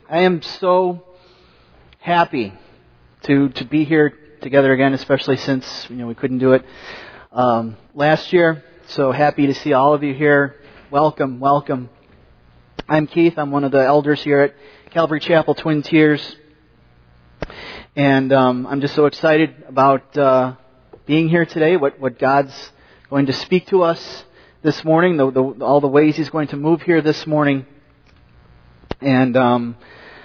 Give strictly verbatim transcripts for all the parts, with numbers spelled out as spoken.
I am so happy to to be here together again, especially since you know we couldn't do it um, last year. So happy to see all of you here. Welcome, welcome. I'm Keith. I'm one of the elders here at Calvary Chapel Twin Tiers, and um, I'm just so excited about uh, being here today. What what God's going to speak to us this morning, the, the, all the ways He's going to move here this morning, and um,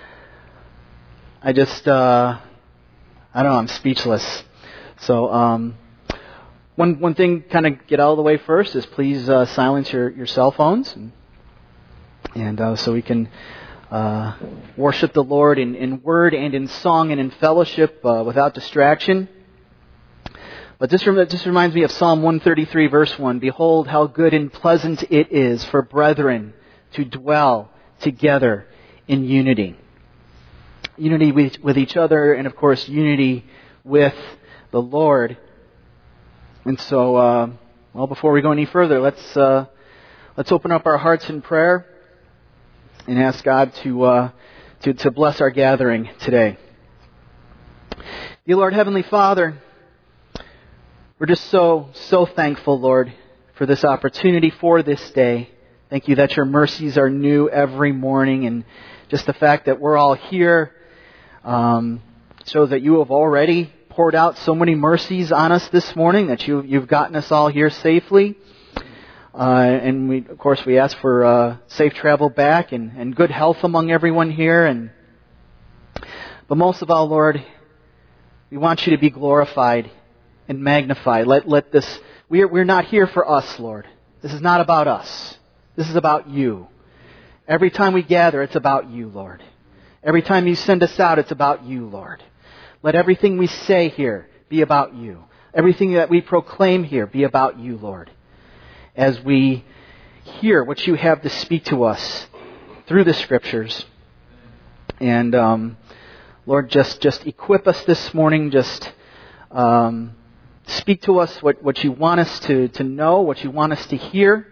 I just uh, I don't know. I'm speechless. So um, one one thing, kind of get out of the way first, is please uh, silence your, your cell phones, and, and uh, so we can uh, worship the Lord in, in word and in song and in fellowship uh, without distraction. But this, this reminds me of Psalm one thirty-three, verse one. Behold, how good and pleasant it is for brethren to dwell together in unity. Unity with, with each other, and of course, unity with the Lord. And so, uh, well, before we go any further, let's uh, let's open up our hearts in prayer and ask God to uh, to to bless our gathering today. Dear Lord, Heavenly Father, we're just so, so thankful, Lord, for this opportunity, for this day. Thank you that your mercies are new every morning, and just the fact that we're all here um, shows that you have already poured out so many mercies on us this morning, that you, you've gotten us all here safely. Uh, and we, of course, we ask for uh, safe travel back and, and good health among everyone here. And but most of all, Lord, we want you to be glorified and magnified. Let let this we're we're not here for us, Lord. This is not about us. This is about you. Every time we gather, it's about you, Lord. Every time you send us out, it's about you, Lord. Let everything we say here be about you. Everything that we proclaim here be about you, Lord. As we hear what you have to speak to us through the Scriptures. And, um, Lord, just, just equip us this morning. Just um, speak to us what, what you want us to, to know, what you want us to hear.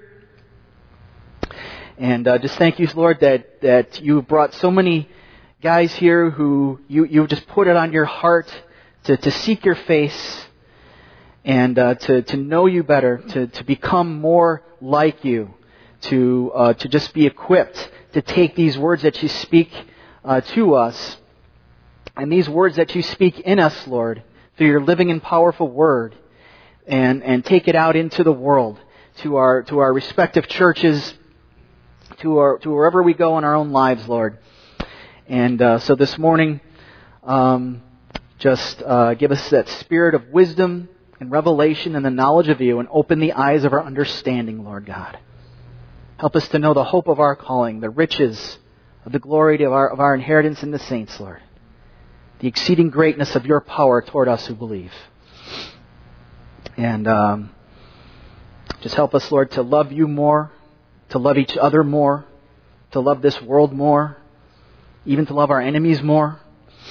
And uh, just thank you, Lord, that, that you brought so many guys here who you, you just put it on your heart to, to seek your face and uh, to, to know you better, to, to become more like you, to uh, to just be equipped to take these words that you speak uh, to us and these words that you speak in us, Lord, through your living and powerful word, and, and take it out into the world, to our to our respective churches, to our to wherever we go in our own lives, Lord. And uh, so this morning, um, just uh, give us that spirit of wisdom and revelation and the knowledge of you, and open the eyes of our understanding, Lord God. Help us to know the hope of our calling, the riches of the glory of our, of our inheritance in the saints, Lord. The exceeding greatness of your power toward us who believe. And um, just help us, Lord, to love you more, to love each other more, to love this world more, even to love our enemies more.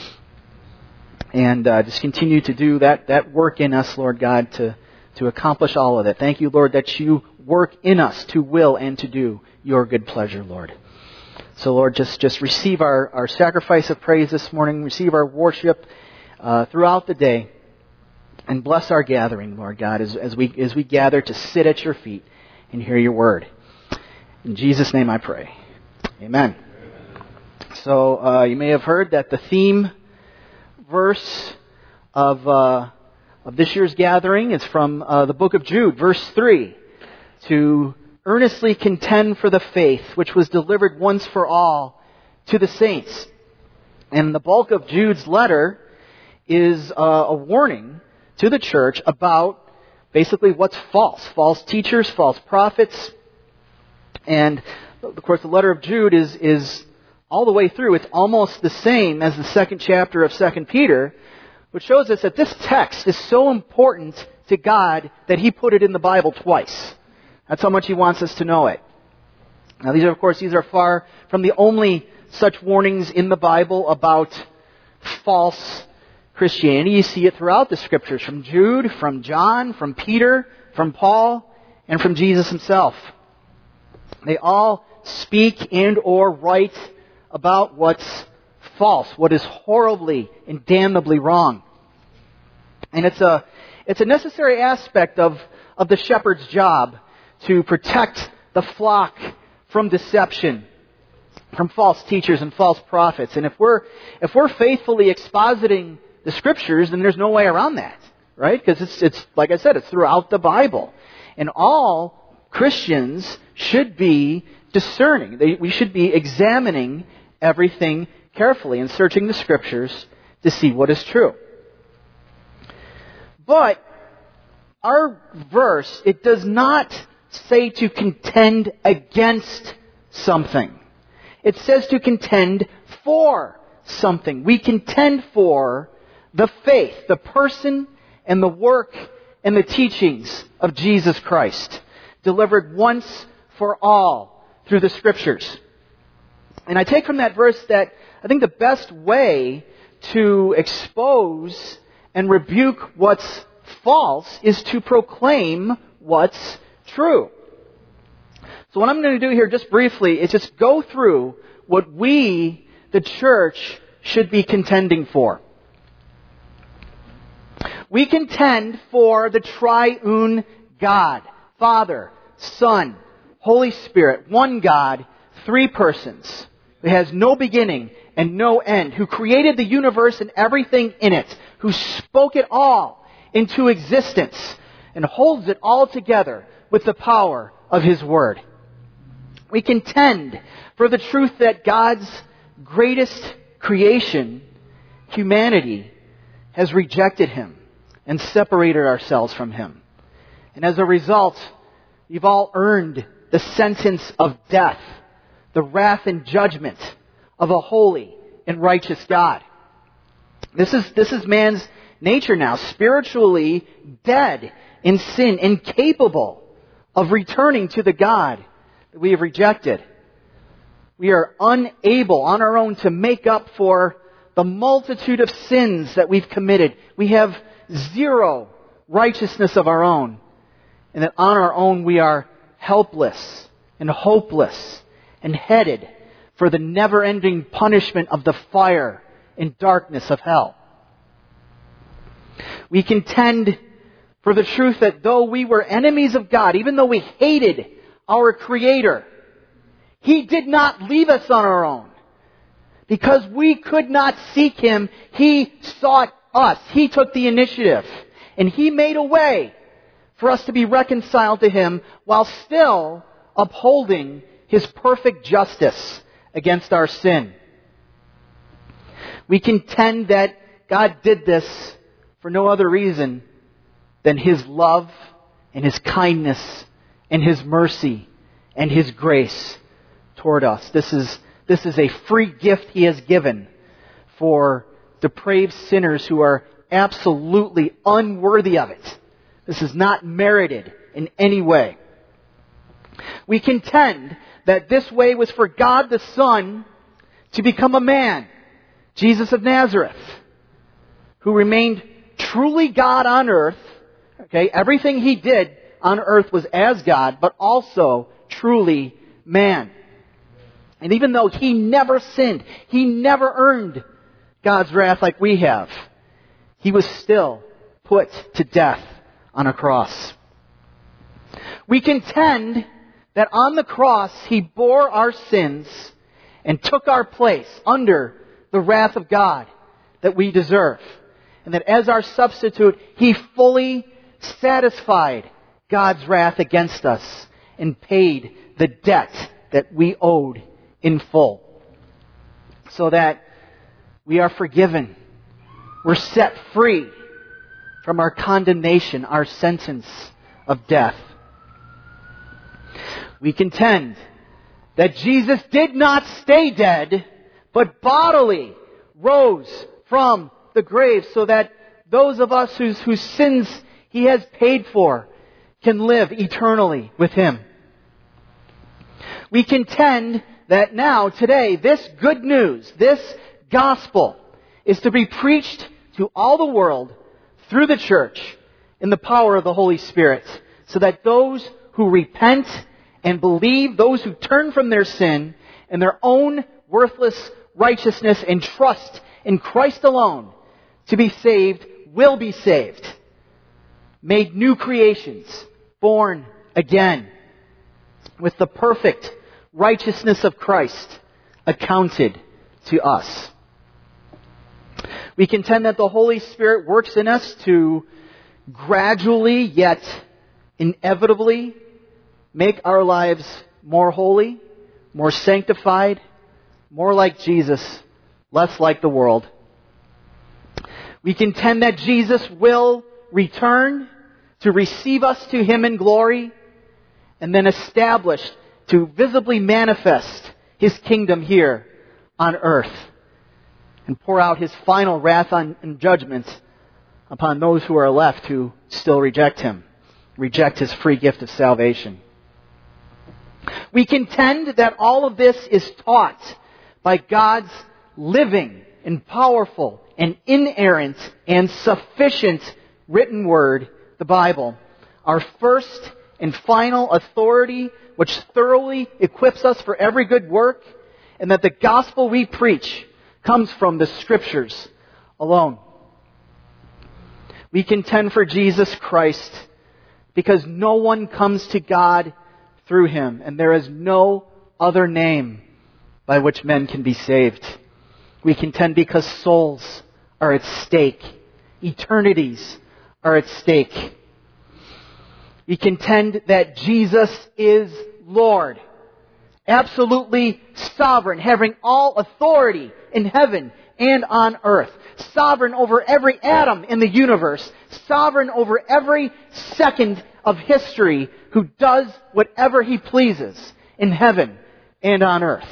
And uh, just continue to do that, that work in us, Lord God, to, to accomplish all of it. Thank you, Lord, that you work in us to will and to do your good pleasure, Lord. So, Lord, just, just receive our, our sacrifice of praise this morning. Receive our worship uh, throughout the day. And bless our gathering, Lord God, as, as we as we gather to sit at your feet and hear your word. In Jesus' name I pray. Amen. So, uh, you may have heard that the theme verse of uh, of this year's gathering is from uh, the book of Jude, verse three. To earnestly contend for the faith which was delivered once for all to the saints. And the bulk of Jude's letter is uh, a warning to the church about basically what's false. False teachers, false prophets. And of course the letter of Jude is is all the way through, it's almost the same as the second chapter of Second Peter, which shows us that this text is so important to God that He put it in the Bible twice. That's how much He wants us to know it. Now these are, of course, these are far from the only such warnings in the Bible about false Christianity. You see it throughout the Scriptures, from Jude, from John, from Peter, from Paul, and from Jesus Himself. They all speak and or write about what's false, what is horribly and damnably wrong. And it's a it's a necessary aspect of, of the shepherd's job to protect the flock from deception, from false teachers and false prophets. And if we're if we're faithfully expositing the Scriptures, then there's no way around that, right? Because it's it's like I said, it's throughout the Bible, and all Christians should be discerning. They, we should be examining everything carefully and searching the Scriptures to see what is true. But our verse, it does not say to contend against something. It says to contend for something. We contend for the faith, the person and the work and the teachings of Jesus Christ, delivered once for all through the Scriptures. And I take from that verse that I think the best way to expose and rebuke what's false is to proclaim what's true. So what I'm going to do here just briefly is just go through what we, the church, should be contending for. We contend for the triune God, Father, Son, Holy Spirit, one God, three persons, who has no beginning and no end, who created the universe and everything in it, who spoke it all into existence and holds it all together with the power of His Word. We contend for the truth that God's greatest creation, humanity, has rejected Him and separated ourselves from Him. And as a result, we've all earned the sentence of death, the wrath and judgment of a holy and righteous God. This is, this is man's nature now, spiritually dead in sin, incapable of returning to the God that we have rejected. We are unable on our own to make up for the multitude of sins that we've committed. We have zero righteousness of our own, and that on our own we are helpless and hopeless and headed for the never-ending punishment of the fire and darkness of hell. We contend for the truth that though we were enemies of God, even though we hated our Creator, He did not leave us on our own. Because we could not seek Him, He sought us. He took the initiative. And He made a way for us to be reconciled to Him while still upholding His perfect justice against our sin. We contend that God did this for no other reason than His love and His kindness and His mercy and His grace toward us. This is, this is a free gift He has given for depraved sinners who are absolutely unworthy of it. This is not merited in any way. We contend that this way was for God the Son to become a man, Jesus of Nazareth, who remained truly God on earth. Okay, everything He did on earth was as God, but also truly man. And even though He never sinned, He never earned God's wrath like we have, He was still put to death on a cross. We contend that on the cross He bore our sins and took our place under the wrath of God that we deserve. And that as our substitute, He fully satisfied God's wrath against us and paid the debt that we owed in full. So that we are forgiven. We're set free from our condemnation, our sentence of death. We contend that Jesus did not stay dead, but bodily rose from the grave so that those of us whose, whose sins He has paid for can live eternally with Him. We contend that now, today, this good news, this gospel, is to be preached to all the world through the church in the power of the Holy Spirit, so that those who repent and believe, those who turn from their sin and their own worthless righteousness and trust in Christ alone to be saved will be saved. Made new creations, born again, with the perfect righteousness of Christ accounted to us. We contend that the Holy Spirit works in us to gradually yet inevitably make our lives more holy, more sanctified, more like Jesus, less like the world. We contend that Jesus will return to receive us to Him in glory and then establish to visibly manifest His kingdom here on earth and pour out His final wrath on, and judgment upon those who are left who still reject Him, reject His free gift of salvation. We contend that all of this is taught by God's living and powerful and inerrant and sufficient written word, the Bible, our first and final authority which thoroughly equips us for every good work, and that the gospel we preach comes from the Scriptures alone. We contend for Jesus Christ because no one comes to God through Him, and there is no other name by which men can be saved. We contend because souls are at stake. Eternities are at stake. We contend that Jesus is Lord, absolutely sovereign, having all authority in heaven and on earth, sovereign over every atom in the universe, sovereign over every second of history, who does whatever He pleases in heaven and on earth.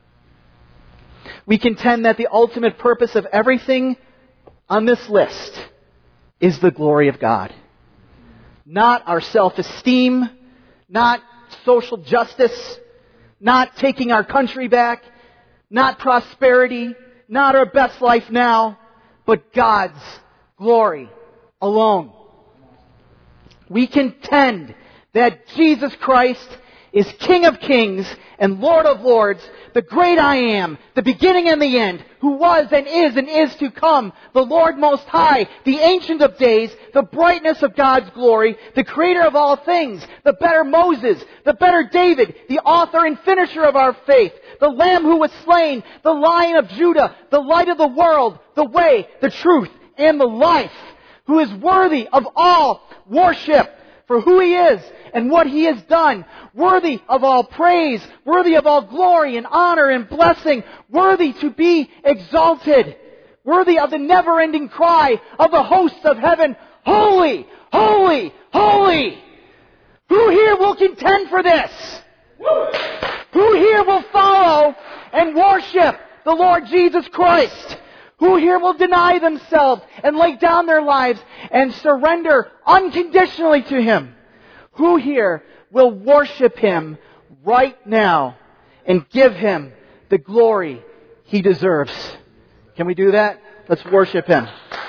We contend that the ultimate purpose of everything on this list is the glory of God. Not our self-esteem, not social justice, not taking our country back, not prosperity, not our best life now, but God's glory alone. We contend that Jesus Christ is King of Kings and Lord of Lords, the great I Am, the beginning and the end, who was and is and is to come, the Lord Most High, the Ancient of Days, the brightness of God's glory, the Creator of all things, the better Moses, the better David, the author and finisher of our faith, the Lamb who was slain, the Lion of Judah, the light of the world, the way, the truth, and the life, who is worthy of all worship for who He is and what He has done, worthy of all praise, worthy of all glory and honor and blessing, worthy to be exalted, worthy of the never-ending cry of the hosts of heaven, holy, holy, holy. Who here will contend for this? Who here will follow and worship the Lord Jesus Christ? Who here will deny themselves and lay down their lives and surrender unconditionally to Him? Who here will worship Him right now and give Him the glory He deserves? Can we do that? Let's worship Him.